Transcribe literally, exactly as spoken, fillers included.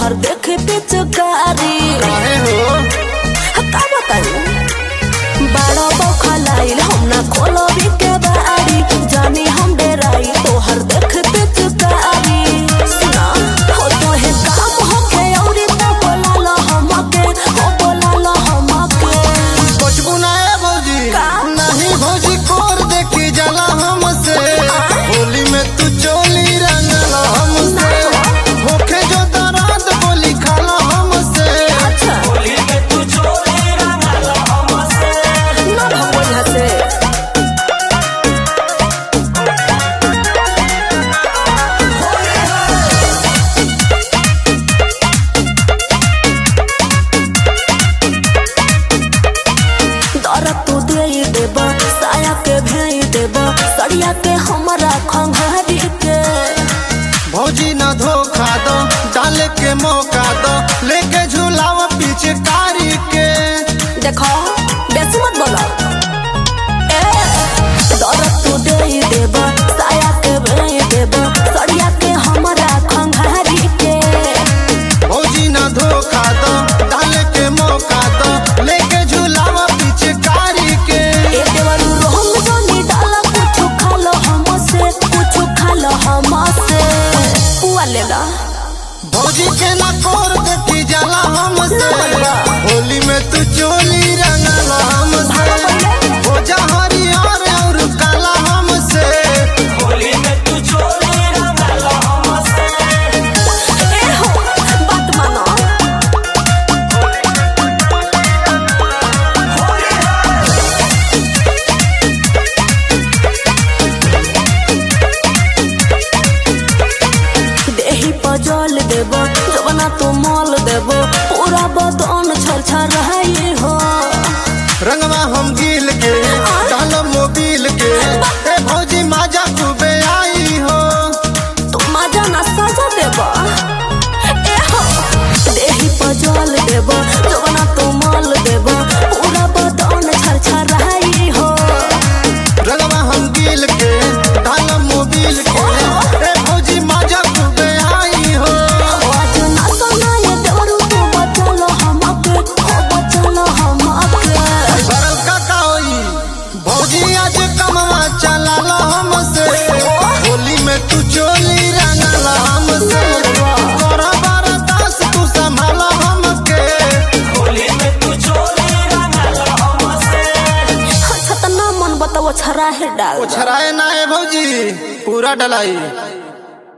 तोहर देखे पिचकारी काहे हो का बताई बड़ा बौखा लाइल हम ना खोलो भी के बारी जानी हम डेराई तोहर देखे पिचकारी सुना हो तो है काम होके औरी तो बोला लो हमके हो बोला लो हमके कुछ बुनाए भौजी का? नहीं भौजी कोर देखी जला हमसे होली में तू चोली रंगल हमसे होखे जो दराद बोली खाला हमसे अच्छा होली में तू चोली रंगल हमसे ना भगवान हसे दरद तू दे देबा साया के भेई देबा सड़िया के हमरा खंघारी के भौजी ना धोखा दो डाले के मौका दो लेके झूलावा पीछे कारी के देखो बेसी मत बोलो ए दरद तू दे देबा साया के भेई देबा सड़िया के हमरा खंघारी के भौजी ना धोखा दो डाले के मौका दो लेके झूलावा पीछे कारी के ए देवरू रोहंग जोनी डाला कुछ खा लो हमसे कुछ खा लो हमसे पुआ ले ला भौजी के ना कोर देखी जला हमसे होली में तू चोली रंगल हमसे हो जा हरियर और काला हमसे होली में तू चोली रंगल हमसे ए हो बात मानो देही पर जल देबो जवना तो मॉल देबो पूरा बदन छरछर रही हो रंगवा हम गिल के डालो मोबिल के ए भौजी माजा खूबे आई हो तो मजा ना सजा देबो ए हो देही पर जल देबो जवना तो मॉल देबो पूरा बदन छरछर रही हो रंगवा हम गिल के डालो मोबिल के ए भौजी माजा खूबे आई हो आज ना सोना ये डरू तू बचलो हमके हो बचलो हमके बरल का का होई भौजी आज कमवा चला लो हमसे होली में तू चोली रंगल हमसे तोरा बरदास तू संभाला हमके होली में तू चोली रंगल हमसे अच्छा त ना मन बताओ छरा है डाल छराए ना है भौजी पूरा डलाई